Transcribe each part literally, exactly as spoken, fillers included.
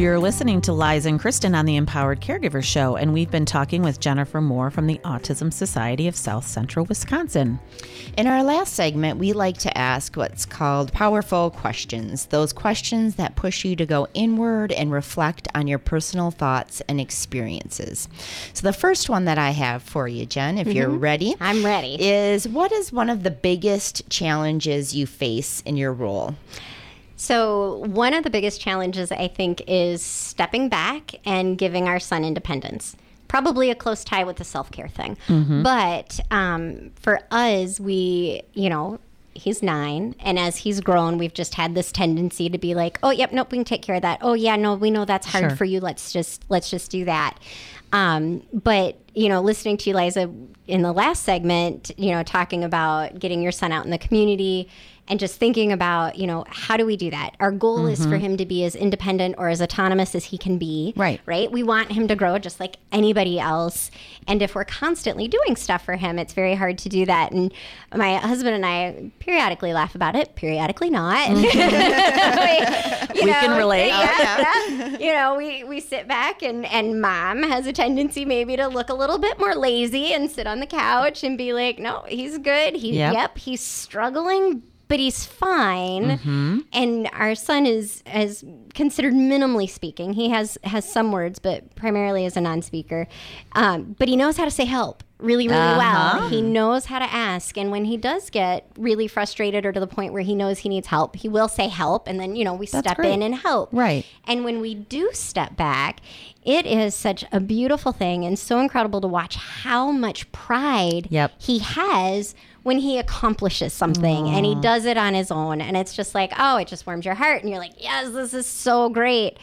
You're listening to Liza and Kristen on the Empowered Caregiver Show, and we've been talking with Jennifer Moore from the Autism Society of South Central Wisconsin. In our last segment, we like to ask what's called powerful questions, those questions that push you to go inward and reflect on your personal thoughts and experiences. So the first one that I have for you, Jen, if mm-hmm. you're ready. I'm ready. Is what is one of the biggest challenges you face in your role? So one of the biggest challenges, I think, is stepping back and giving our son independence. Probably a close tie with the self-care thing. Mm-hmm. But um, for us, we, you know, he's nine. And as he's grown, we've just had this tendency to be like, oh, yep, nope, we can take care of that. Oh, yeah, no, we know that's hard sure. for you. Let's just let's just do that. Um, but, you know, listening to you, Liza, in the last segment, you know, talking about getting your son out in the community and just thinking about, you know, how do we do that? Our goal mm-hmm. is for him to be as independent or as autonomous as he can be. Right. Right. We want him to grow just like anybody else. And if we're constantly doing stuff for him, it's very hard to do that. And my husband and I periodically laugh about it, periodically not. Mm-hmm. we you we know, can relate. Yeah, yeah. You know, we, we sit back and, and mom has a tendency maybe to look a little bit more lazy and sit on the couch and be like, no, he's good. He, yep. yep, he's struggling, but he's fine. Mm-hmm. And our son is, is considered minimally speaking. He has, has some words, but primarily is a non-speaker. Um, but he knows how to say help really, really uh-huh. well. He knows how to ask. And when he does get really frustrated or to the point where he knows he needs help, he will say help. And then, you know, we That's step great. in and help. Right. And when we do step back, it is such a beautiful thing and so incredible to watch how much pride yep. he has when he accomplishes something. Aww. And he does it on his own. And it's just like, oh, it just warms your heart. And you're like, yes, this is so great.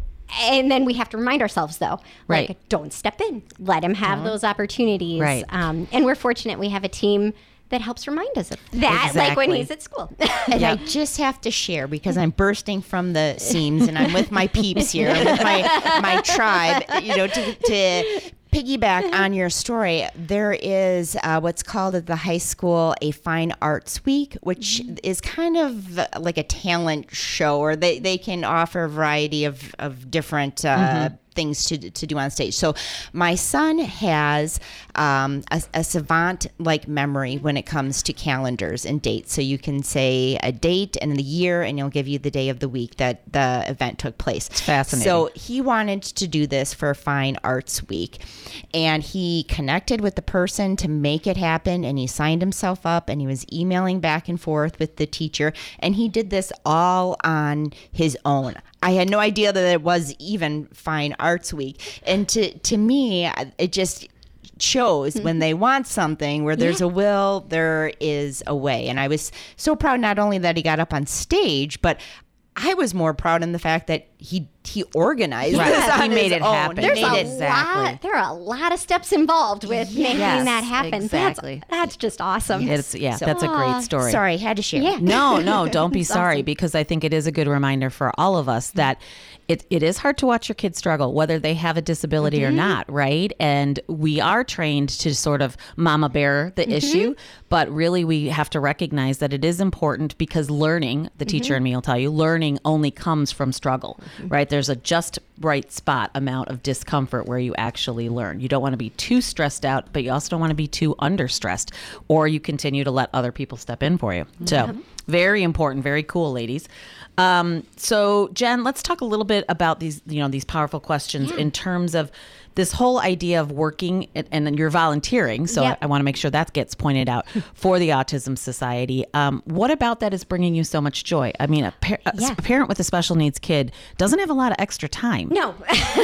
And then we have to remind ourselves, though, right. like, don't step in. Let him have don't. those opportunities. Right. Um, and we're fortunate we have a team that helps remind us of that, exactly. like when he's at school. And yep. I just have to share, because I'm bursting from the seams and I'm with my peeps here, with my, my tribe, you know, to, to piggyback on your story. There is uh, what's called at the high school a Fine Arts Week, which mm-hmm. is kind of like a talent show, or they, they can offer a variety of, of different uh, mm-hmm. things to to do on stage. So my son has um, a, a savant-like memory when it comes to calendars and dates. So you can say a date and the year, and it'll give you the day of the week that the event took place. It's fascinating. So he wanted to do this for Fine Arts Week, and he connected with the person to make it happen, and he signed himself up, and he was emailing back and forth with the teacher, and he did this all on his own. I had no idea that it was even Fine Arts Week. And to, to me, it just shows mm-hmm. when they want something, where there's yeah. a will, there is a way. And I was so proud not only that he got up on stage, but I was more proud in the fact that he he organized right. this on he made his it own. happen. There's made a it exactly. lot. There are a lot of steps involved with yes. making that happen. Exactly. That's, that's just awesome. Yes. It's, yeah, So, that's a great story. Sorry, had to share. Yeah. No, no, don't be sorry, awesome. because I think it is a good reminder for all of us that it it is hard to watch your kids struggle, whether they have a disability mm-hmm. or not, right? And we are trained to sort of mama bear the mm-hmm. issue, but really we have to recognize that it is important, because learning, the teacher mm-hmm. and me will tell you, learning only comes from struggle, mm-hmm. right? There's a just right spot amount of discomfort where you actually learn. You don't want to be too stressed out, but you also don't want to be too under stressed, or you continue to let other people step in for you. Mm-hmm. So very important, very cool, ladies. Um, so Jen, let's talk a little bit about these, you know, these powerful questions yeah. in terms of this whole idea of working, and, and you're volunteering. So yep. I, I want to make sure that gets pointed out for the Autism Society. Um, what about that is bringing you so much joy? I mean, a, par- yeah. a parent with a special needs kid doesn't have a lot of extra time. No.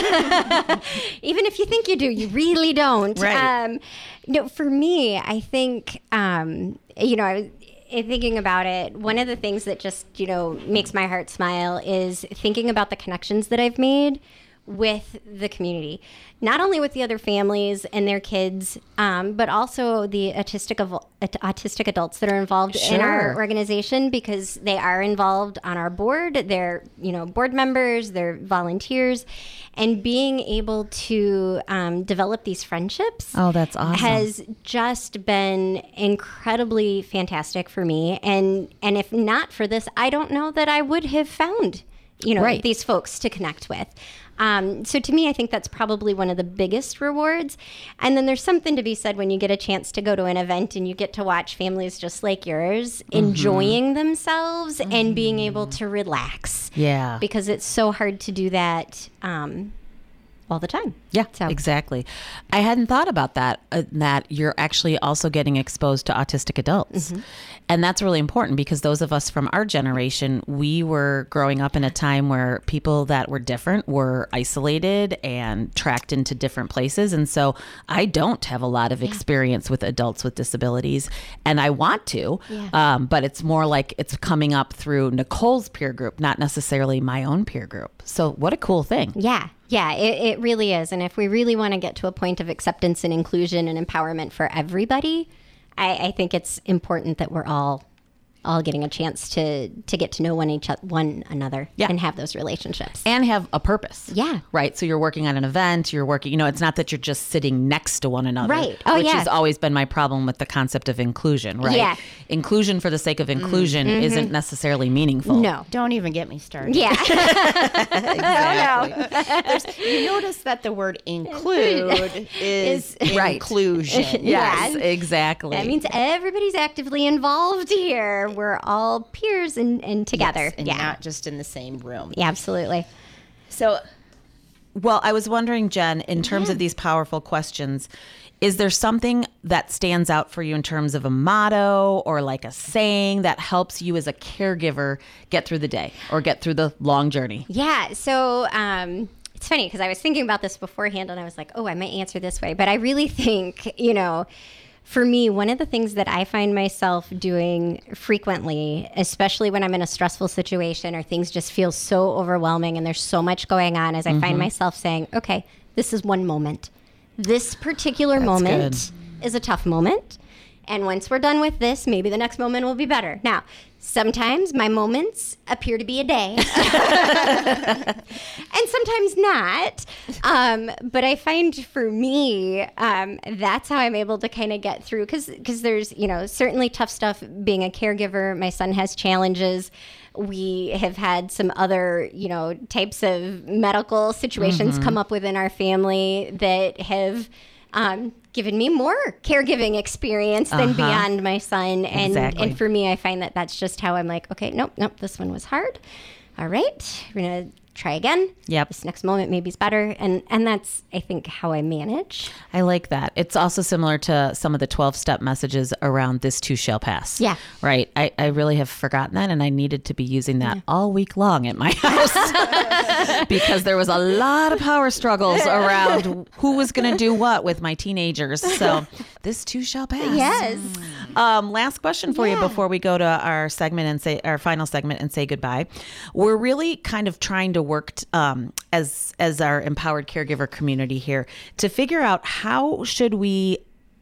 Even if you think you do, you really don't. Right. Um, no, for me, I think, um, you know, I was thinking about it, one of the things that just, you know, makes my heart smile is thinking about the connections that I've made with the community, not only with the other families and their kids, um, but also the autistic of, autistic adults that are involved Sure. in our organization, because they are involved on our board. They're, you know, board members, they're volunteers, and being able to um, develop these friendships Oh, that's awesome. has just been incredibly fantastic for me. And and if not for this, I don't know that I would have found you know, Right. these folks to connect with. Um, so to me, I think that's probably one of the biggest rewards. And then there's something to be said when you get a chance to go to an event and you get to watch families just like yours Mm-hmm. enjoying themselves mm-hmm. and being able to relax. Yeah. Because it's so hard to do that um, all the time. Yeah, So- exactly. I hadn't thought about that, uh, that you're actually also getting exposed to autistic adults. Mm-hmm. And that's really important because those of us from our generation, we were growing up in a time where people that were different were isolated and tracked into different places. And so I don't have a lot of experience with adults with disabilities, and I want to, Yeah. um, but it's more like it's coming up through Nicole's peer group, not necessarily my own peer group. So what a cool thing. Yeah, yeah, it, it really is. And if we really want to get to a point of acceptance and inclusion and empowerment for everybody, I, I think it's important that we're all all getting a chance to to get to know one each o- one another Yeah. and have those relationships. And have a purpose. Yeah. Right. So you're working on an event, you're working, you know, it's not that you're just sitting next to one another. Right. Oh, which yeah. has always been my problem with the concept of inclusion, right? Yeah. Inclusion for the sake of inclusion isn't necessarily meaningful. No. Don't even get me started. Yeah. Exactly. There's- you notice that the word include is Right. inclusion. Yes, Yeah. exactly. That means everybody's actively involved here. We're all peers and, and together. Yes, and yeah. not just in the same room. Yeah, absolutely. So Well, I was wondering, Jen, in terms of these powerful questions, is there something that stands out for you in terms of a motto or like a saying that helps you as a caregiver get through the day or get through the long journey? Yeah. So um, it's funny because I was thinking about this beforehand and I was like, oh, I might answer this way. But I really think, you know, for me, one of the things that I find myself doing frequently, especially when I'm in a stressful situation or things just feel so overwhelming and there's so much going on, is I find myself saying, okay, this is one moment. This particular moment is a tough moment. And once we're done with this, maybe the next moment will be better. Now, sometimes my moments appear to be a day, and sometimes not. Um, but I find for me, um, that's how I'm able to kind of get through. Because because there's, you know, certainly tough stuff being a caregiver. My son has challenges. We have had some other, you know, types of medical situations come up within our family that have um, given me more caregiving experience than Uh-huh. beyond my son. And Exactly. and for me, I find that that's just how I'm like, okay, nope, nope, this one was hard. All right, we're gonna try again. Yep. This next moment maybe is better. And and that's, I think, how I manage. I like that. It's also similar to some of the twelve-step messages around this too shall pass. Yeah. Right. I, I really have forgotten that, and I needed to be using that all week long at my house because there was a lot of power struggles around who was going to do what with my teenagers. So this too shall pass. Yes. Um, last question for you Yeah. before we go to our segment and say our final segment and say goodbye. We're really kind of trying to work t- um, as as our empowered caregiver community here to figure out how should we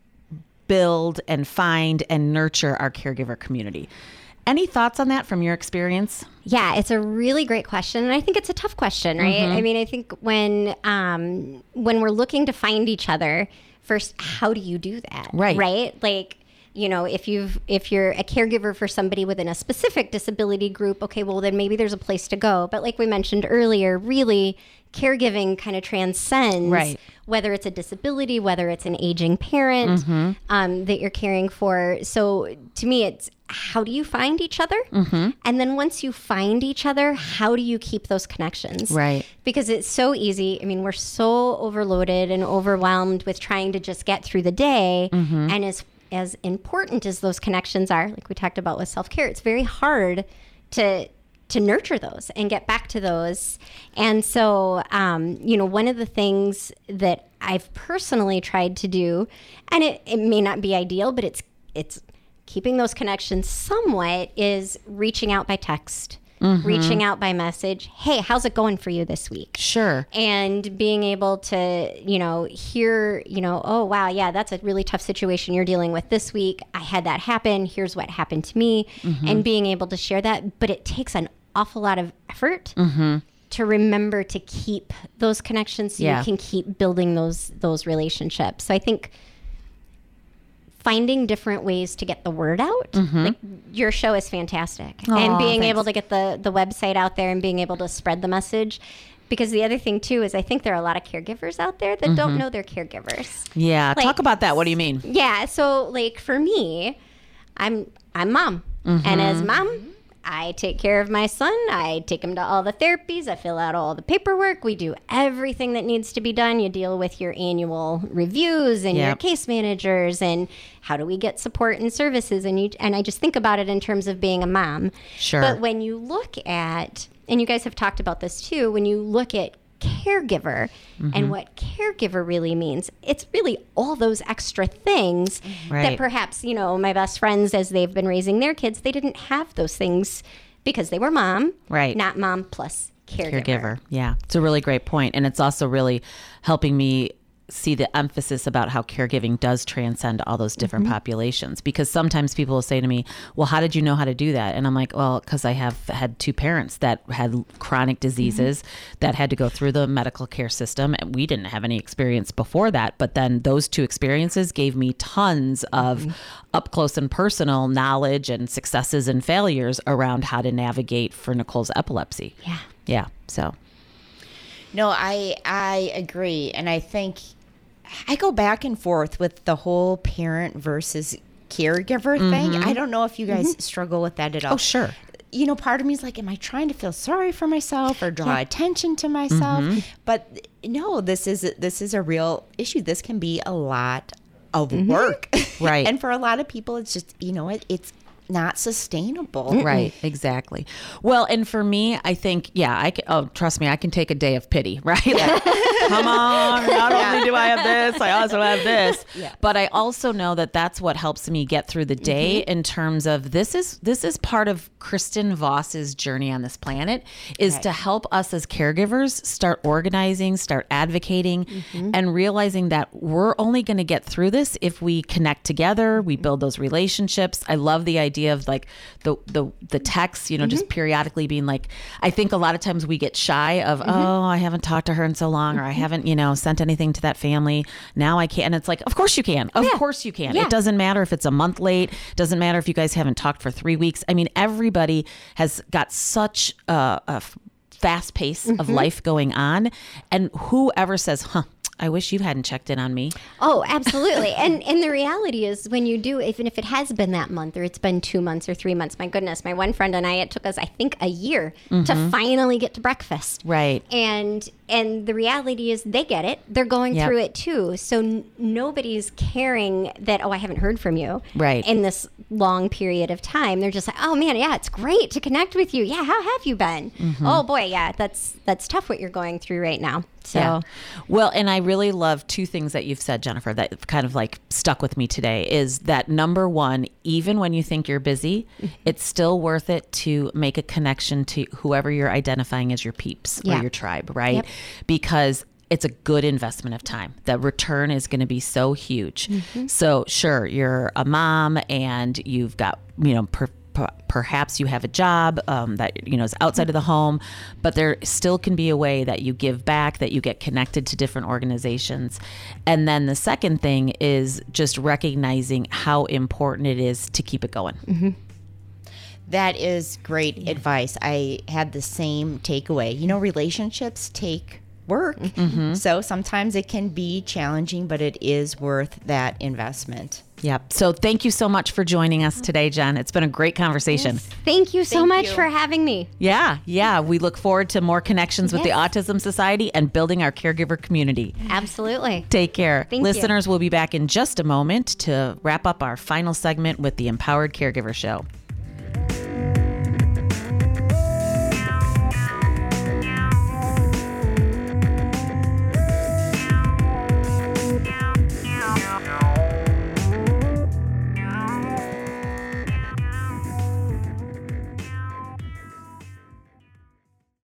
build and find and nurture our caregiver community. Any thoughts on that from your experience? Yeah, it's a really great question, and I think it's a tough question, right? I mean, I think when um, when we're looking to find each other, first, how do you do that? Right. Right? Like, you know, if you've if you're a caregiver for somebody within a specific disability group, okay, well then maybe there's a place to go. But like we mentioned earlier, really caregiving kind of transcends Right. whether it's a disability, whether it's an aging parent um, that you're caring for. So to me, it's how do you find each other? And then once you find each other, how do you keep those connections? Right. Because it's so easy. I mean, we're so overloaded and overwhelmed with trying to just get through the day. And as as important as those connections are, like we talked about with self-care, it's very hard to to nurture those and get back to those. And so, um, you know, one of the things that I've personally tried to do, and it, it may not be ideal, but it's it's keeping those connections somewhat, is reaching out by text, reaching out by message. Hey, how's it going for you this week? Sure. And being able to, you know, hear, you know, oh, wow, yeah, that's a really tough situation you're dealing with this week. I had that happen. Here's what happened to me. And being able to share that. But it takes an awful lot of effort to remember to keep those connections so Yeah. you can keep building those those relationships. So I think finding different ways to get the word out. Mm-hmm. Like, your show is fantastic. Aw, and being thanks. able to get the, the website out there and being able to spread the message. Because the other thing, too, is I think there are a lot of caregivers out there that Mm-hmm. don't know they're caregivers. Yeah. Like- Talk about that. What do you mean? Yeah. So, like, for me, I'm I'm mom. Mm-hmm. And as mom, I take care of my son. I take him to all the therapies. I fill out all the paperwork. We do everything that needs to be done. You deal with your annual reviews and your Yep. case managers and how do we get support and services. And you and I just think about it in terms of being a mom. Sure. But when you look at, and you guys have talked about this too, when you look at caregiver Mm-hmm. and what caregiver really means, it's really all those extra things Right. that perhaps, you know, my best friends, as they've been raising their kids, they didn't have those things because they were mom, Right. not mom plus caregiver. Caregiver. Yeah. It's a really great point. And it's also really helping me see the emphasis about how caregiving does transcend all those different Mm-hmm. populations. Because sometimes people will say to me, well, how did you know how to do that? And I'm like, well, because I have had two parents that had chronic diseases Mm-hmm. that had to go through the medical care system. And we didn't have any experience before that. But then those two experiences gave me tons of Mm-hmm. up close and personal knowledge and successes and failures around how to navigate for Nicole's epilepsy. Yeah. Yeah. So. No, I I agree, and I think I go back and forth with the whole parent versus caregiver thing. I don't know if you guys struggle with that at all. Oh, sure. You know, part of me is like, am I trying to feel sorry for myself or draw attention to myself? But no, this is this is a real issue. This can be a lot of work, Right. and for a lot of people, it's just you know it, it's not sustainable. Right, exactly. Well, and for me, I think, yeah, I can, oh, trust me, I can take a day of pity, right? Like, come on, not only do I have this, I also have this. Yeah. But I also know that that's what helps me get through the day in terms of this is this is part of Kristen Voss's journey on this planet is Right. to help us as caregivers start organizing, start advocating, and realizing that we're only going to get through this if we connect together, we build those relationships. I love the idea of like the the the texts, you know, just periodically being like, I think a lot of times we get shy of, oh, I haven't talked to her in so long, or I haven't, you know, sent anything to that family. Now I can. And it's like, of course you can. Of course you can. Yeah. It doesn't matter if it's a month late. Doesn't matter if you guys haven't talked for three weeks. I mean, everybody has got such a, a fast pace of life going on. And whoever says, huh, I wish you hadn't checked in on me. Oh, absolutely. and and the reality is when you do, even if it has been that month or it's been two months or three months, my goodness, my one friend and I, it took us, I think, a year to finally get to breakfast. Right. And and the reality is they get it. They're going Yep. through it too. So n- nobody's caring that, oh, I haven't heard from you. Right. In this long period of time. They're just like, oh man, yeah, it's great to connect with you. Yeah, how have you been? Oh boy, yeah, that's that's tough what you're going through right now. So Yeah. Well, and I really love two things that you've said, Jennifer, that kind of like stuck with me today is that number one, even when you think you're busy, it's still worth it to make a connection to whoever you're identifying as your peeps Yeah. or your tribe, right? Yep. Because it's a good investment of time. The return is going to be so huge. So sure, you're a mom and you've got, you know, per, per- perhaps you have a job um, that, you know, is outside of the home, but there still can be a way that you give back, that you get connected to different organizations. And then the second thing is just recognizing how important it is to keep it going. That is great advice. I had the same takeaway. You know, relationships take work. So sometimes it can be challenging, but it is worth that investment. Yep. So thank you so much for joining us today, Jen. It's been a great conversation. thank you so Thank much you. for having me. Yeah, yeah. We look forward to more connections with the Yes. Autism Society and building our caregiver community. Absolutely. Take care. Thank you. Listeners, we'll be back in just a moment to wrap up our final segment with the Empowered Caregiver Show.